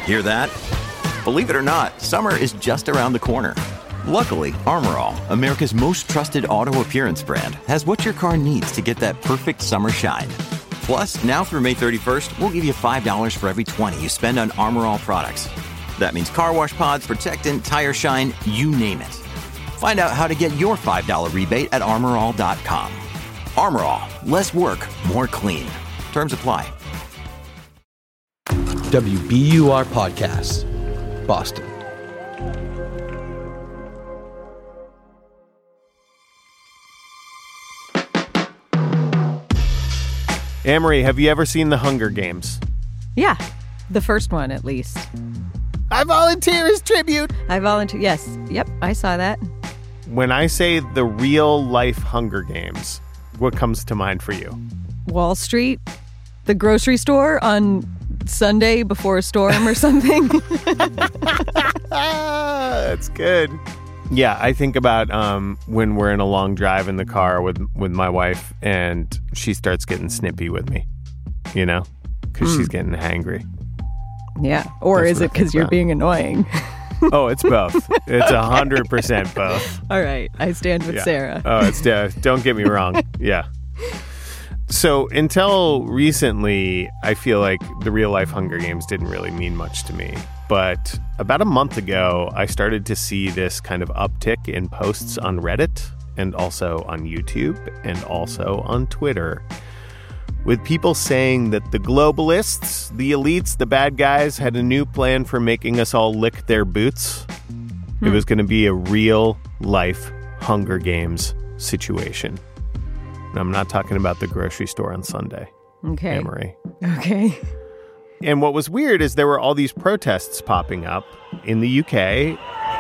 Hear that? Believe it or not, summer is just around the corner. Luckily, Armor All, America's most trusted auto appearance brand, has what your car needs to get that perfect summer shine. Plus, now through May 31st, we'll give you $5 for every $20 you spend on Armor All products. That means car wash pods, protectant, tire shine, you name it. Find out how to get your $5 rebate at armorall.com. Armor All, less work, more clean. Terms apply. WBUR Podcasts, Boston. Amory, have you ever seen The Hunger Games? Yeah, the first one at least. I volunteer as tribute. I volunteer. Yes. Yep, I saw that. When I say the real-life Hunger Games, what comes to mind for you? Wall Street, the grocery store on Sunday before a storm or something. That's good. Yeah, I think about when we're in a long drive in the car with my wife and she starts getting snippy with me, you know, because she's getting hangry. Yeah. Or That's is it because you're being annoying? Oh, it's both. It's 100% both. All right. I stand with Sarah. Oh, it's don't get me wrong. Yeah. So until recently, I feel like the real life Hunger Games didn't really mean much to me. But about a month ago, I started to see this kind of uptick in posts on Reddit and also on YouTube and also on Twitter with people saying that the globalists, the elites, the bad guys had a new plan for making us all lick their boots. It was going to be a real life Hunger Games situation. And I'm not talking about the grocery store on Sunday. Okay. Amory. Okay. And what was weird is there were all these protests popping up in the UK.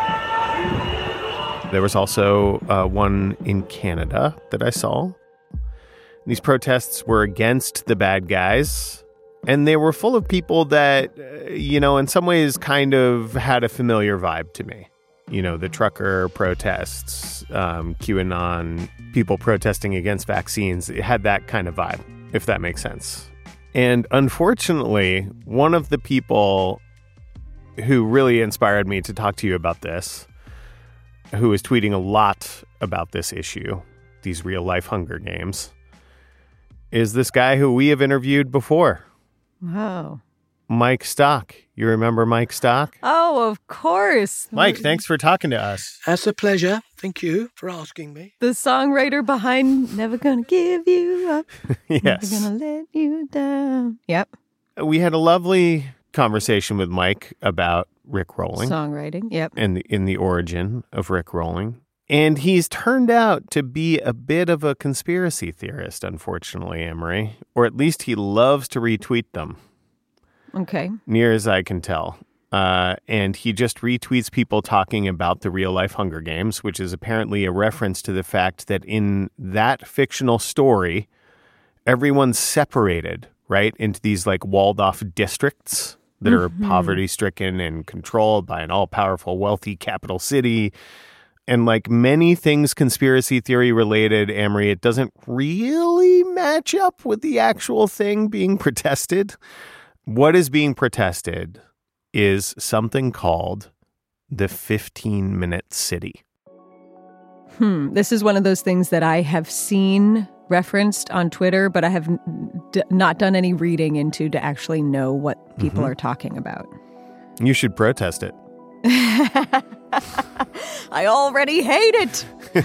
There was also one in Canada that I saw. These protests were against the bad guys, and they were full of people that, you know, in some ways kind of had a familiar vibe to me. You know, the trucker protests, QAnon, people protesting against vaccines. It had that kind of vibe, if that makes sense. And unfortunately, one of the people who really inspired me to talk to you about this, who is tweeting a lot about this issue, these real-life Hunger Games, is this guy who we have interviewed before. Wow. Mike Stock. You remember Mike Stock? Oh, of course. Mike, thanks for talking to us. That's a pleasure. Thank you for asking me. The songwriter behind Never Gonna Give You Up. Yes. Never Gonna Let You Down. Yep. We had a lovely conversation with Mike about Rick Rolling. Songwriting, yep. And in the origin of Rick Rolling. And he's turned out to be a bit of a conspiracy theorist, unfortunately, Amory. Or at least he loves to retweet them. Okay. Near as I can tell. And he just retweets people talking about the real-life Hunger Games, which is apparently a reference to the fact that in that fictional story, everyone's separated, right, into these, like, walled-off districts that are poverty-stricken and controlled by an all-powerful, wealthy capital city. And like many things conspiracy theory related, Amory, it doesn't really match up with the actual thing being protested. What is being protested is something called the 15-minute city. This is one of those things that I have seen referenced on Twitter, but I have not done any reading into to actually know what people are talking about. You should protest it. I already hate it.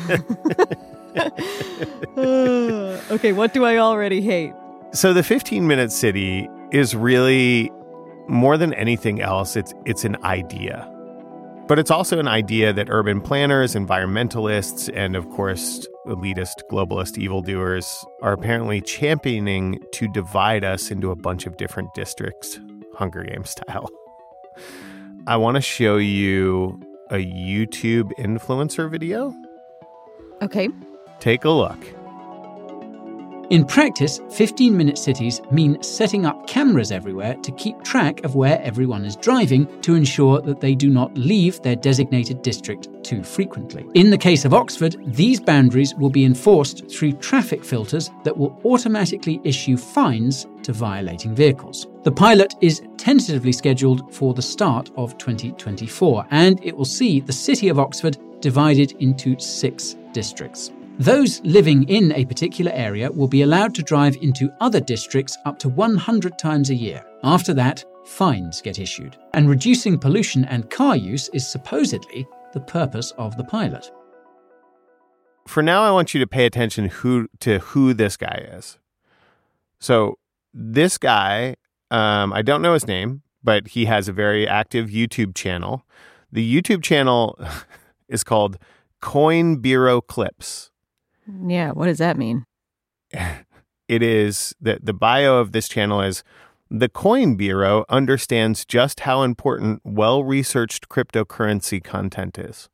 Okay, what do I already hate? So the 15-minute city is really, more than anything else, it's an idea. But it's also an idea that urban planners, environmentalists, and of course, elitist, globalist evildoers are apparently championing to divide us into a bunch of different districts, Hunger Games style. I want to show you a YouTube influencer video. Okay. Take a look. In practice, 15-minute cities mean setting up cameras everywhere to keep track of where everyone is driving to ensure that they do not leave their designated district too frequently. In the case of Oxford, these boundaries will be enforced through traffic filters that will automatically issue fines to violating vehicles. The pilot is tentatively scheduled for the start of 2024, and it will see the city of Oxford divided into 6 districts. Those living in a particular area will be allowed to drive into other districts up to 100 times a year. After that, fines get issued. And reducing pollution and car use is supposedly the purpose of the pilot. For now, I want you to pay attention to who this guy is. So this guy, I don't know his name, but he has a very active YouTube channel. The YouTube channel is called Coin Bureau Clips. Yeah, what does that mean? It is, the bio of this channel is, the Coin Bureau understands just how important well-researched cryptocurrency content is.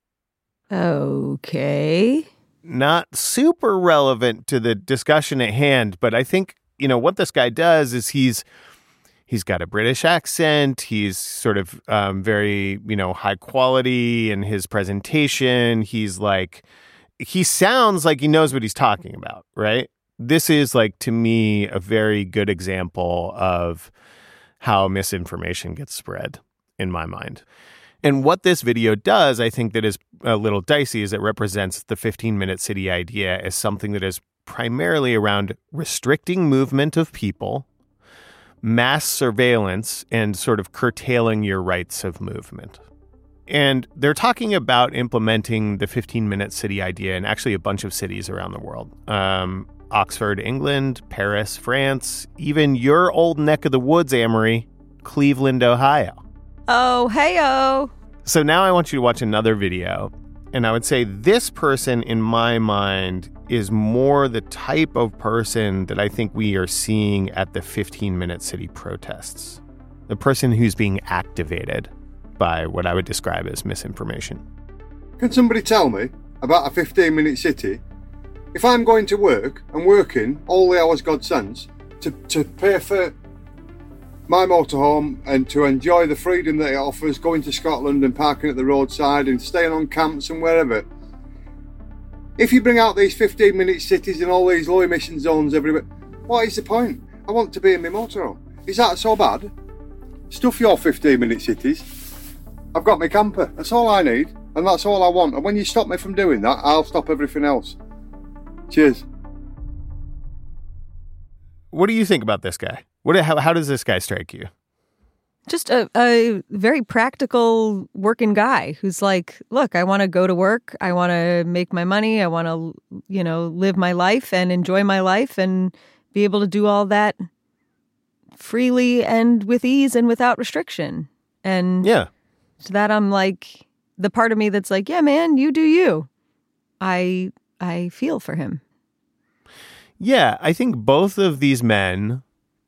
Okay. Not super relevant to the discussion at hand, but I think, what this guy does is he's got a British accent. He's sort of very, high quality in his presentation. He sounds like he knows what he's talking about, right? This is, to me, a very good example of how misinformation gets spread, in my mind. And what this video does, I think that is a little dicey, is it represents the 15-minute city idea as something that is primarily around restricting movement of people, mass surveillance, and sort of curtailing your rights of movement. And they're talking about implementing the 15-minute city idea in actually a bunch of cities around the world. Oxford, England, Paris, France, even your old neck of the woods, Amory, Cleveland, Ohio. Oh, hey-oh. So now I want you to watch another video. And I would say this person, in my mind, is more the type of person that I think we are seeing at the 15-minute city protests. The person who's being activated by what I would describe as misinformation. Can somebody tell me about a 15-minute city? If I'm going to work and working all the hours God sends to pay for my motorhome and to enjoy the freedom that it offers, going to Scotland and parking at the roadside and staying on camps and wherever. If you bring out these 15-minute cities and all these low emission zones everywhere, what is the point? I want to be in my motorhome. Is that so bad? Stuff your 15-minute cities. I've got my camper. That's all I need and that's all I want. And when you stop me from doing that, I'll stop everything else. Cheers. What do you think about this guy? How does this guy strike you? Just a very practical working guy who's like, look, I want to go to work. I want to make my money. I want to, live my life and enjoy my life and be able to do all that freely and with ease and without restriction. And yeah, to that I'm like, the part of me that's like, yeah, man, you do you. I feel for him. Yeah, I think both of these men,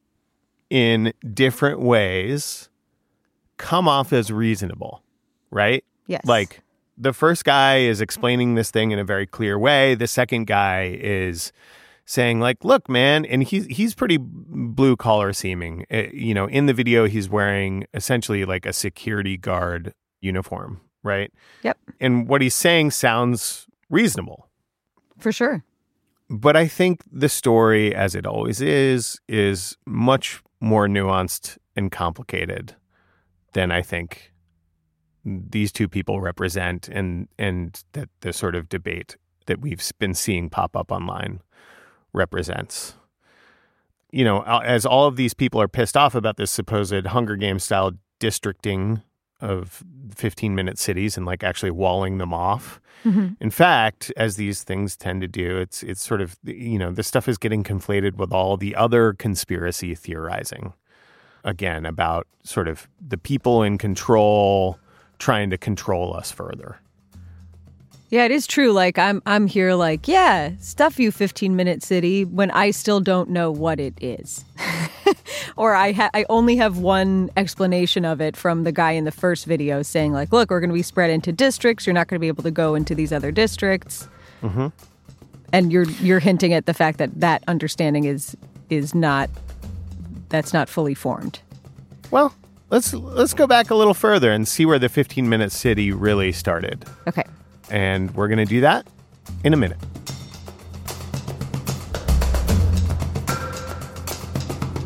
in different ways, come off as reasonable, right? Yes. Like, the first guy is explaining this thing in a very clear way. The second guy is saying, look, man, and he's pretty blue-collar seeming. In the video, he's wearing essentially like a security guard uniform, right? Yep. And what he's saying sounds reasonable. For sure. But I think the story, as it always is much more nuanced and complicated than I think these two people represent, and that the sort of debate that we've been seeing pop up online represents. As all of these people are pissed off about this supposed Hunger Games style districting of 15-minute cities and actually walling them off. Mm-hmm. In fact, as these things tend to do, it's sort of, this stuff is getting conflated with all the other conspiracy theorizing. Again, about sort of the people in control trying to control us further. Yeah, it is true. I'm here yeah, stuff you 15-minute city when I still don't know what it is. Or I only have one explanation of it from the guy in the first video saying look, we're going to be spread into districts. You're not going to be able to go into these other districts. Mm-hmm. And you're hinting at the fact that understanding is not, that's not fully formed. Well, let's go back a little further and see where the 15-minute city really started. Okay. And we're going to do that in a minute.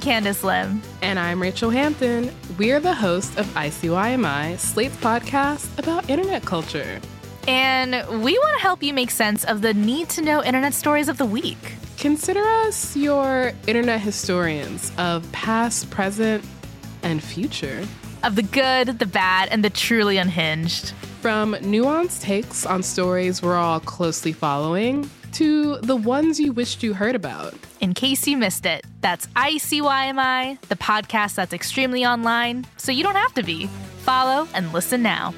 Candace Lim. And I'm Rachel Hampton. We're the hosts of ICYMI, Slate's podcast about internet culture. And we want to help you make sense of the need-to-know internet stories of the week. Consider us your internet historians of past, present, and future. Of the good, the bad, and the truly unhinged. From nuanced takes on stories we're all closely following to the ones you wished you heard about. In case you missed it, that's ICYMI, the podcast that's extremely online, so you don't have to be. Follow and listen now.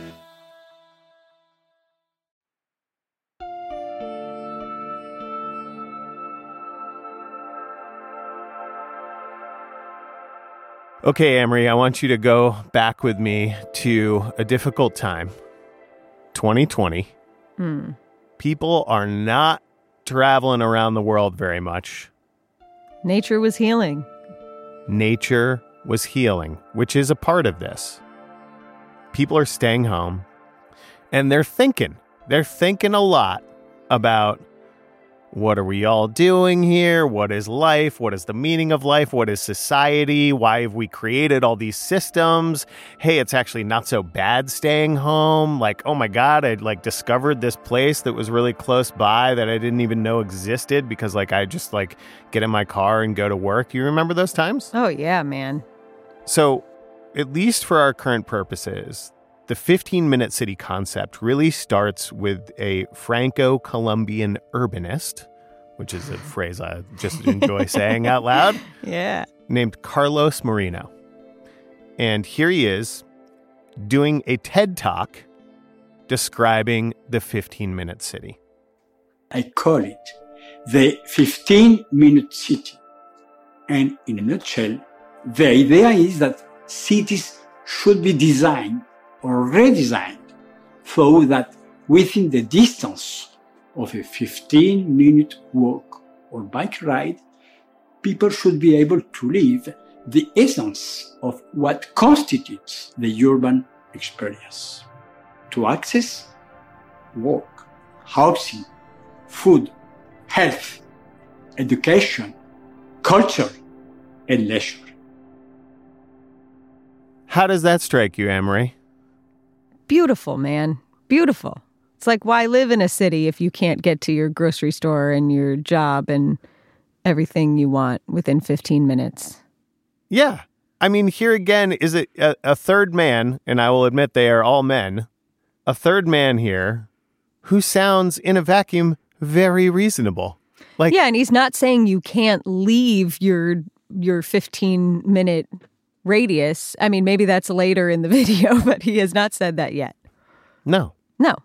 Okay, Amory, I want you to go back with me to a difficult time. 2020. People are not traveling around the world very much. Nature was healing. Nature was healing, which is a part of this. People are staying home, and they're thinking. They're thinking a lot about what are we all doing here? What is life? What is the meaning of life? What is society? Why have we created all these systems? Hey, it's actually not so bad staying home. Like, oh my God, I discovered this place that was really close by that I didn't even know existed because I just get in my car and go to work. You remember those times? Oh yeah, man. So, at least for our current purposes, the 15-minute city concept really starts with a Franco-Colombian urbanist, which is a phrase I just enjoy saying out loud. Yeah. Named Carlos Moreno. And here he is doing a TED Talk describing the 15-minute city. I call it the 15-minute city. And in a nutshell, the idea is that cities should be designed or redesigned so that within the distance of a 15-minute walk or bike ride, people should be able to live the essence of what constitutes the urban experience. To access work, housing, food, health, education, culture, and leisure. How does that strike you, Amory? Beautiful, man. Beautiful. It's like, why live in a city if you can't get to your grocery store and your job and everything you want within 15 minutes? Yeah. I mean, here again, is it a third man, and I will admit they are all men, a third man here who sounds in a vacuum very reasonable. Yeah, and he's not saying you can't leave your 15-minute radius. I mean, maybe that's later in the video, but he has not said that yet. No.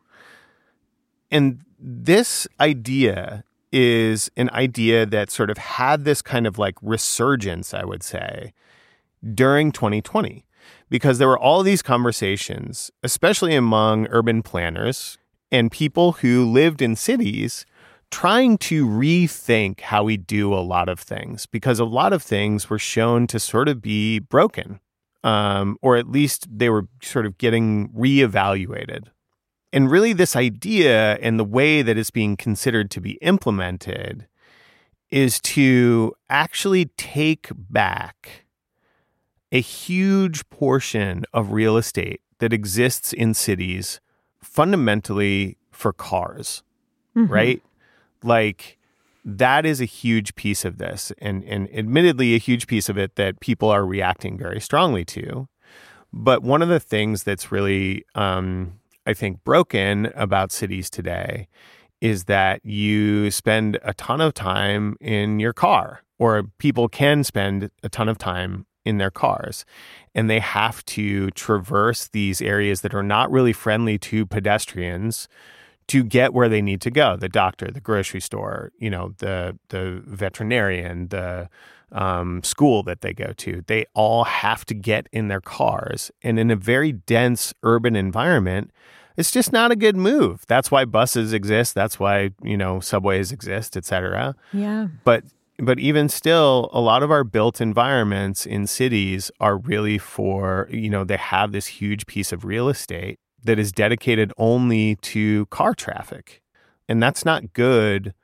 And this idea is an idea that sort of had this kind of resurgence, I would say, during 2020, because there were all these conversations, especially among urban planners and people who lived in cities, trying to rethink how we do a lot of things, because a lot of things were shown to sort of be broken, or at least they were sort of getting reevaluated. And really this idea and the way that it's being considered to be implemented is to actually take back a huge portion of real estate that exists in cities fundamentally for cars, right? That is a huge piece of this, and admittedly a huge piece of it that people are reacting very strongly to. But one of the things that's really, I think, broken about cities today is that you spend a ton of time in your car, or people can spend a ton of time in their cars, and they have to traverse these areas that are not really friendly to pedestrians to get where they need to go. The doctor, the grocery store, the veterinarian, the school that they go to. They all have to get in their cars. And in a very dense urban environment, it's just not a good move. That's why buses exist. That's why, subways exist, et cetera. Yeah. But even still, a lot of our built environments in cities are really for, they have this huge piece of real estate that is dedicated only to car traffic. And that's not good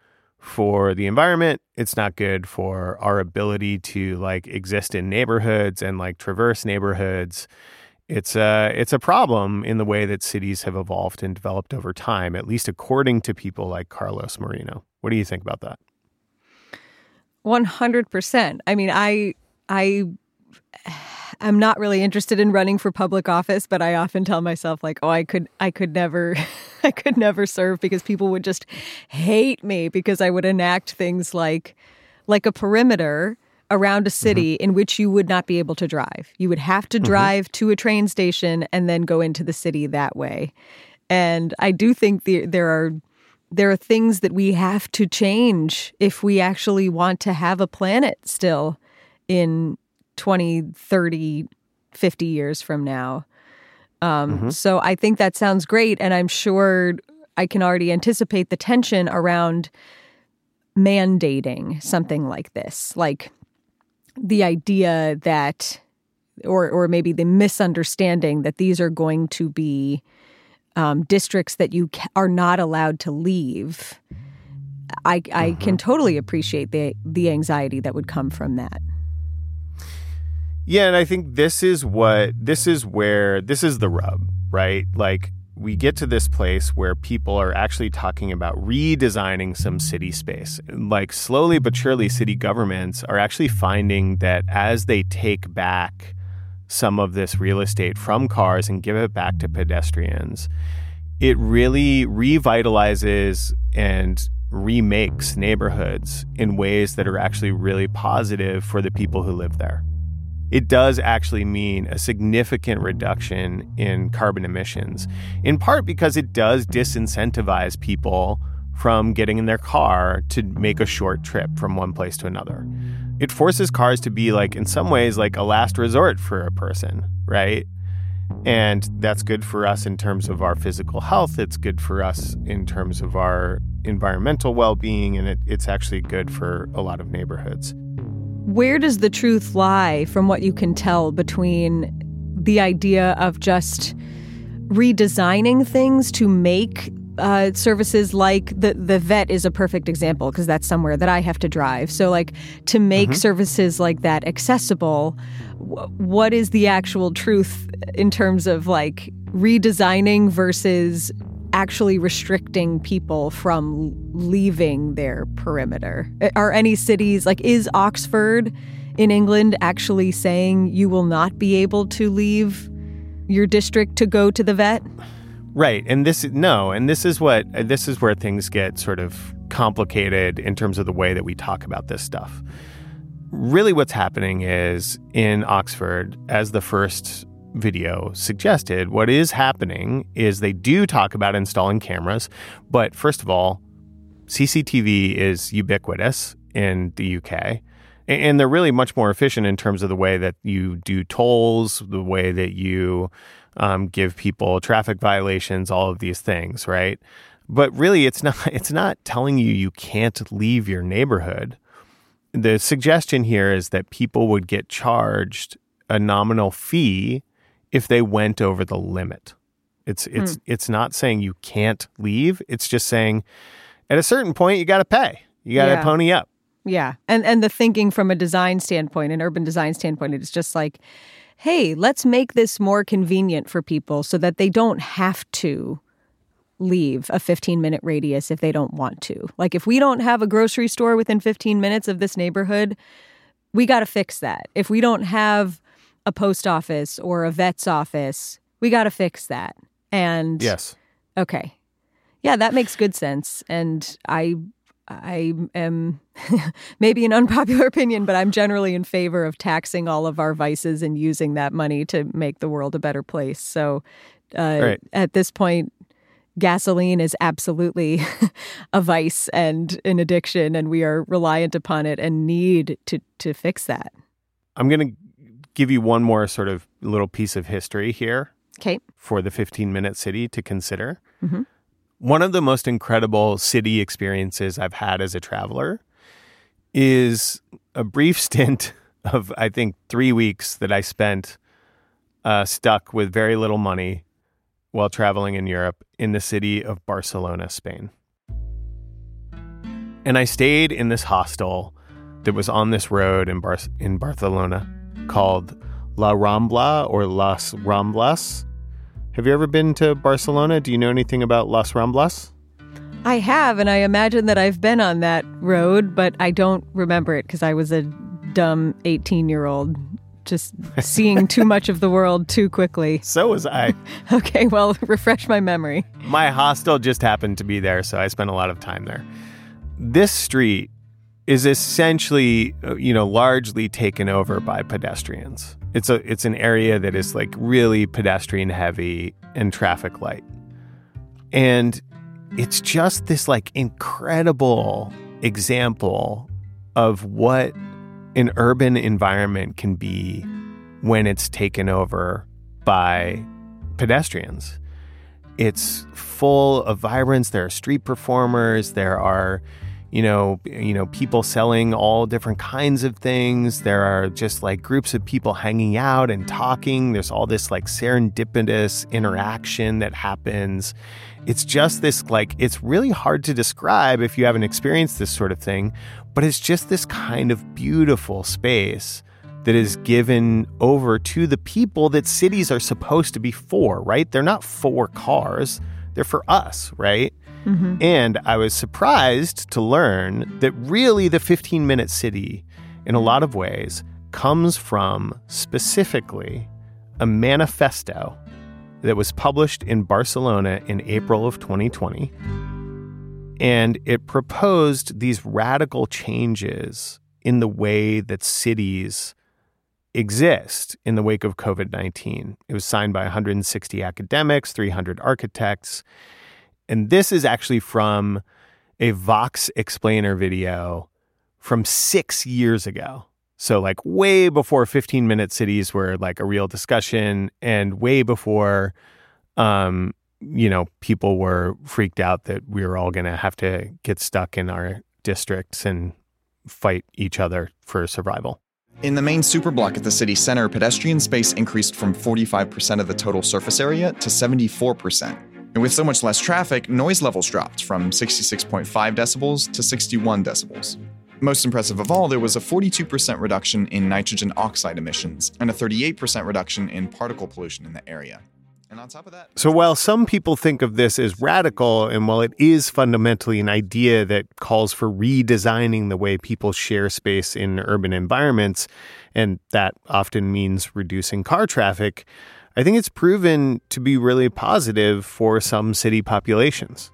for the environment. It's not good for our ability to like exist in neighborhoods and like traverse neighborhoods. It's a problem in the way that cities have evolved and developed over time, at least according to people like Carlos Marino. What do you think about that? 100%. I mean, I'm not really interested in running for public office, but I often tell myself like, oh, I could never serve because people would just hate me because I would enact things like a perimeter around a city in which you would not be able to drive. You would have to drive to a train station and then go into the city that way. And I do think there are things that we have to change if we actually want to have a planet still in 20, 30, 50 years from now. So I think that sounds great. And I'm sure I can already anticipate the tension around mandating something like this. Like the idea that, or maybe the misunderstanding that these are going to be districts that you are not allowed to leave. I can totally appreciate the anxiety that would come from that. Yeah, and I think this is the rub, right? Like we get to this place where people are actually talking about redesigning some city space. Like slowly but surely, city governments are actually finding that as they take back some of this real estate from cars and give it back to pedestrians, it really revitalizes and remakes neighborhoods in ways that are actually really positive for the people who live there. It does actually mean a significant reduction in carbon emissions, in part because it does disincentivize people from getting in their car to make a short trip from one place to another. It forces cars to be like, in some ways, like a last resort for a person, right? And that's good for us in terms of our physical health. It's good for us in terms of our environmental well-being, and it's actually good for a lot of neighborhoods. Where does the truth lie from what you can tell between the idea of just redesigning things to make services like the vet is a perfect example because that's somewhere that I have to drive. So like to make services like that accessible, what is the actual truth in terms of like redesigning versus actually restricting people from leaving their perimeter? Are any cities, like is Oxford in England actually saying you will not be able to leave your district to go to the vet? Right. And this is where things get sort of complicated in terms of the way that we talk about this stuff. Really what's happening is in Oxford, as the first video suggested, what is happening is they do talk about installing cameras, but first of all, CCTV is ubiquitous in the UK, and they're really much more efficient in terms of the way that you do tolls, the way that you give people traffic violations, all of these things, right? But really, it's not telling you can't leave your neighborhood. The suggestion here is that people would get charged a nominal fee if they went over the limit. It's not saying you can't leave. It's just saying at a certain point, you got to pay. You got to pony up. Yeah. And the thinking from a design standpoint, an urban design standpoint, it's just like, hey, let's make this more convenient for people so that they don't have to leave a 15-minute radius if they don't want to. Like if we don't have a grocery store within 15 minutes of this neighborhood, we got to fix that. If we don't have a post office or a vet's office, we got to fix that. And yes. Okay. Yeah, that makes good sense. And I am maybe an unpopular opinion, but I'm generally in favor of taxing all of our vices and using that money to make the world a better place. So right. At this point, gasoline is absolutely a vice and an addiction, and we are reliant upon it and need to fix that. I'm going to give you one more sort of little piece of history here. Okay. For the 15-minute city to consider. Mm-hmm. One of the most incredible city experiences I've had as a traveler is a brief stint of, I think, 3 weeks that I spent stuck with very little money while traveling in Europe in the city of Barcelona, Spain. And I stayed in this hostel that was on this road in Barcelona called La Rambla or Las Ramblas. Have you ever been to Barcelona? Do you know anything about Las Ramblas? I have, and I imagine that I've been on that road, but I don't remember it because I was a dumb 18-year-old just seeing too much of the world too quickly. So was I. Okay, well, refresh my memory. My hostel just happened to be there, so I spent a lot of time there. This street is essentially, largely taken over by pedestrians. It's an area that is like really pedestrian heavy and traffic light. And it's just this like incredible example of what an urban environment can be when it's taken over by pedestrians. It's full of vibrance. There are street performers. There are, people selling all different kinds of things. There are just like groups of people hanging out and talking. There's all this like serendipitous interaction that happens. It's just this like, it's really hard to describe if you haven't experienced this sort of thing, but it's just this kind of beautiful space that is given over to the people that cities are supposed to be for, right? They're not for cars. They're for us, right? Mm-hmm. And I was surprised to learn that really the 15-minute city, in a lot of ways, comes from specifically a manifesto that was published in Barcelona in April of 2020. And it proposed these radical changes in the way that cities exist in the wake of COVID-19. It was signed by 160 academics, 300 architects. And this is actually from a Vox Explainer video from 6 years ago. So like way before 15-minute cities were like a real discussion and way before, people were freaked out that we were all going to have to get stuck in our districts and fight each other for survival. In the main superblock at the city center, pedestrian space increased from 45% of the total surface area to 74%. And with so much less traffic, noise levels dropped from 66.5 decibels to 61 decibels. Most impressive of all, there was a 42% reduction in nitrogen oxide emissions and a 38% reduction in particle pollution in the area. And on top of that... So while some people think of this as radical, and while it is fundamentally an idea that calls for redesigning the way people share space in urban environments, and that often means reducing car traffic, I think it's proven to be really positive for some city populations.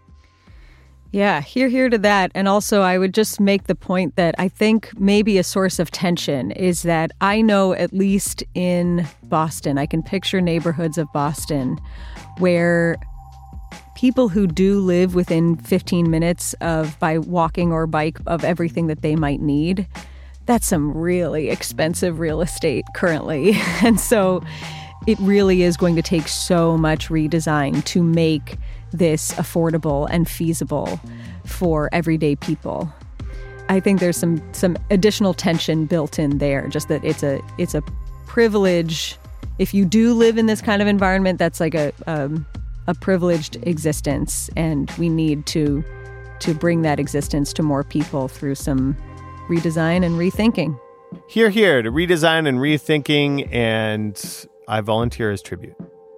Yeah, hear to that. And also, I would just make the point that I think maybe a source of tension is that I know, at least in Boston, I can picture neighborhoods of Boston where people who do live within 15 minutes of, by walking or bike, of everything that they might need, that's some really expensive real estate currently. And so it really is going to take so much redesign to make this affordable and feasible for everyday people. I think there's some additional tension built in there, just that it's a privilege. If you do live in this kind of environment, that's like a privileged existence, and we need to bring that existence to more people through some redesign and rethinking. Here to redesign and rethinking, and I volunteer as tribute.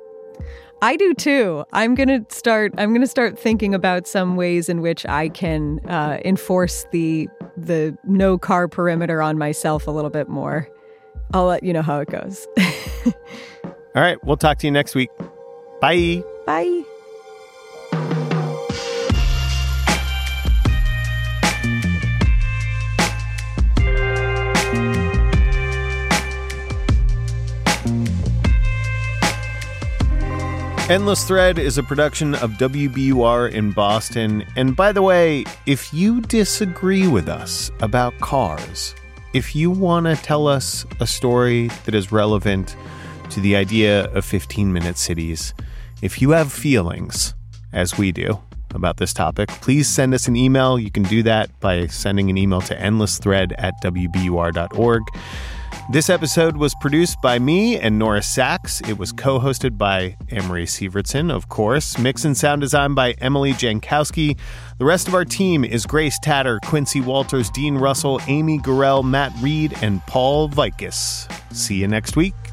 I do too. I'm gonna start thinking about some ways in which I can enforce the no car perimeter on myself a little bit more. I'll let you know how it goes. All right, we'll talk to you next week. Bye. Bye. Endless Thread is a production of WBUR in Boston. And by the way, if you disagree with us about cars, if you want to tell us a story that is relevant to the idea of 15-minute cities, if you have feelings, as we do, about this topic, please send us an email. You can do that by sending an email to endlessthread@wbur.org. This episode was produced by me and Nora Sachs. It was co-hosted by Amory Sievertson, of course. Mix and sound design by Emily Jankowski. The rest of our team is Grace Tatter, Quincy Walters, Dean Russell, Amy Gurrell, Matt Reed, and Paul Vikis. See you next week.